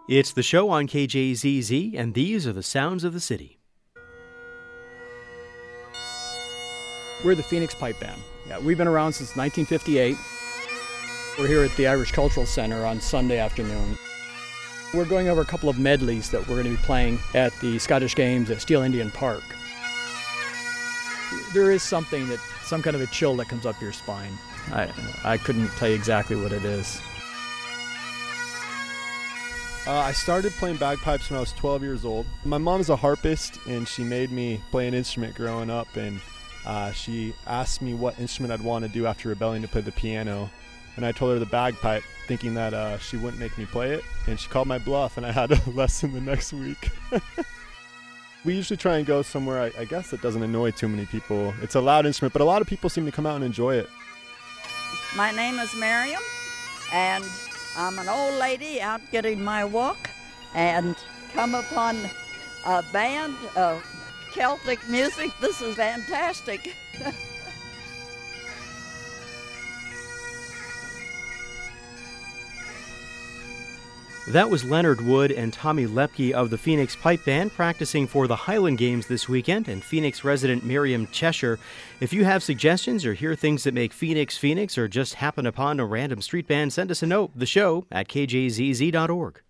It's the show on KJZZ, and these are the sounds of the city. We're the Phoenix Pipe Band. Yeah, we've been around since 1958. We're here at the Irish Cultural Center on Sunday afternoon. We're going over a couple of medleys that we're going to be playing at the Scottish Games at Steel Indian Park. There is some kind of a chill that comes up your spine. I couldn't tell you exactly what it is. I started playing bagpipes when I was 12 years old. My mom's a harpist, and she made me play an instrument growing up, and she asked me what instrument I'd want to do after rebelling to play the piano. And I told her the bagpipe, thinking that she wouldn't make me play it, and she called my bluff, and I had a lesson the next week. We usually try and go somewhere, I guess, that doesn't annoy too many people. It's a loud instrument, but a lot of people seem to come out and enjoy it. My name is Miriam, and I'm an old lady out getting my walk and come upon a band of Celtic music. This is fantastic. That was Leonard Wood and Tommy Lepke of the Phoenix Pipe Band practicing for the Highland Games this weekend, and Phoenix resident Miriam Cheshire. If you have suggestions or hear things that make Phoenix Phoenix or just happen upon a random street band, send us a note, the show at kjzz.org.